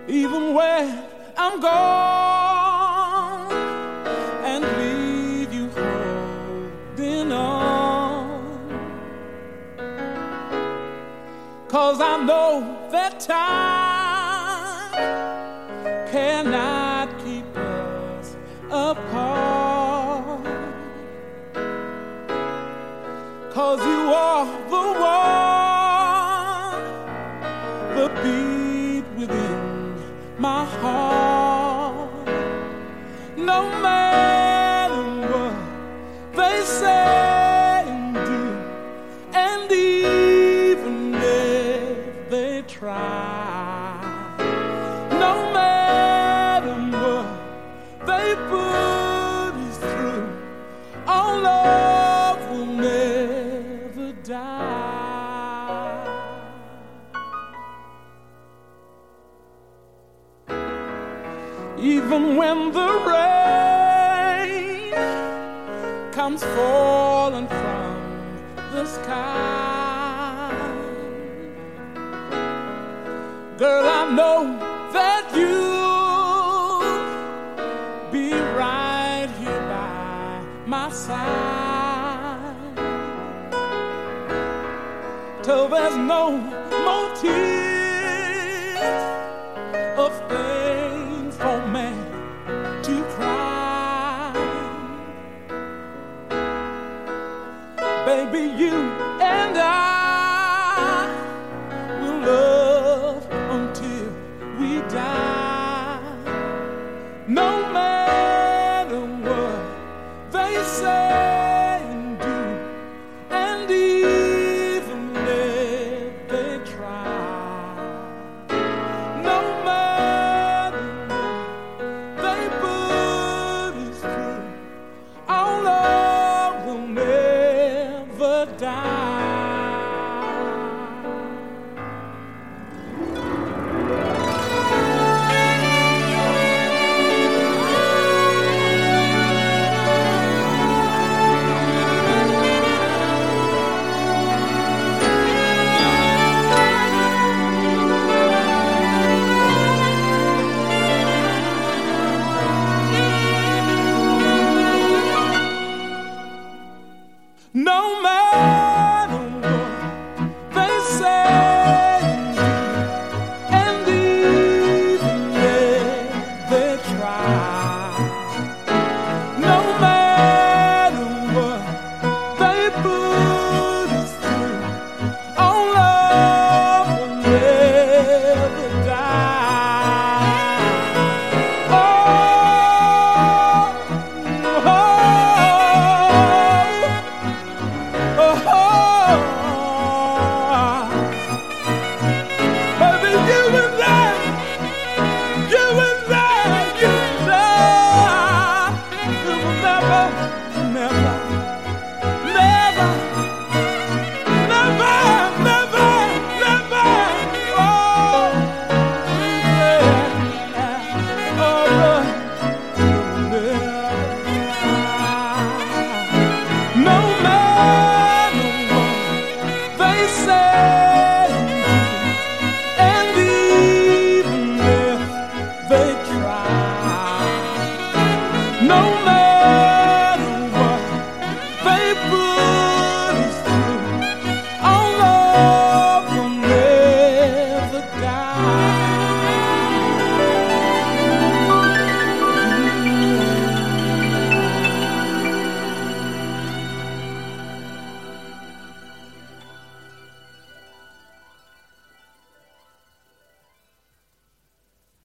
even when I'm gone, and leave you holding on. 'Cause I know that time cannot keep us apart. 'Cause you are the one, the beat within my heart. No matter what they say and do, and even if they try, no matter what they put us through, our love will never die. Even when the rain comes falling from the sky, girl, I know that you'll be right here by my side, till there's no more tears of pain for man to cry. Baby, you and I will love until we die. No matter what they say and do, and even if they try, no matter what they put us through, our love will never die. No matter what they say and do, and even if they try, no matter what they put us through, our love will never die. Oh, baby, you and I, you and I, you and I, we will never, never, never, never, never, never, oh, yeah, oh, Lord, no matter what they say, and even if they try, no matter what they put